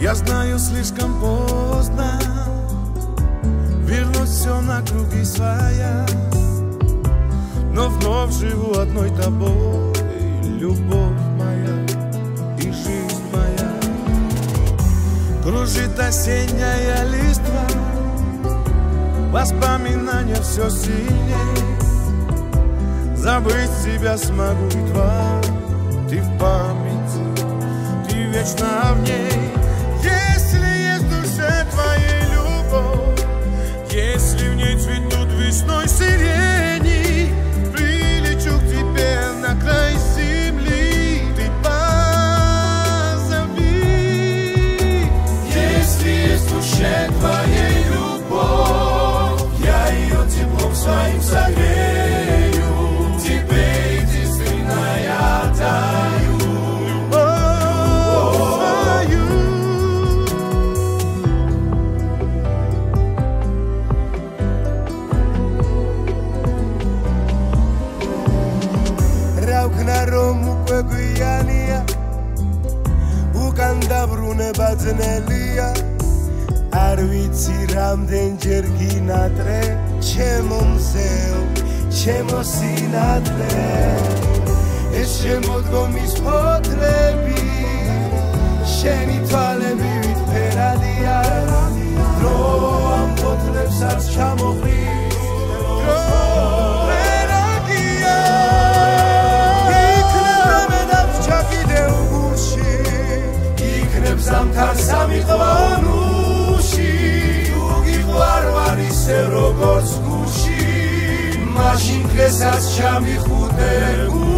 Я знаю, слишком поздно вернуть все на круги своя, но вновь живу одной тобой, любовь моя и жизнь моя. Кружит осенняя листва, воспоминания все сильней. Забыть тебя смогу едва, ты в памяти, ты вечно в ней. Если есть в душе твоей любовь, если в ней цветут весной сирени, прилечу к тебе на край земли, ты позови. Если есть в душе твоей любовь, я ее теплом своим согрею, тебе единственно я даю любовь свою. Rauknarom ukweguyania ukandavrune badzenelia arvitsi ramdenjer ginatre chemo mzeo chemo sinatre es შემოდგომის ფოთლები შენი თვალები ვიტფერადია დრო ამ ფოთლებს არც ჩამოხრის დრო ვერაგია იქნებ და ჩაკიდევ გულში იქნებ ზამთარ სამიყვანუში თუ გიყვარ ვარ ისე როგორც გულში მაშინ დღესაც ჩამიხუდე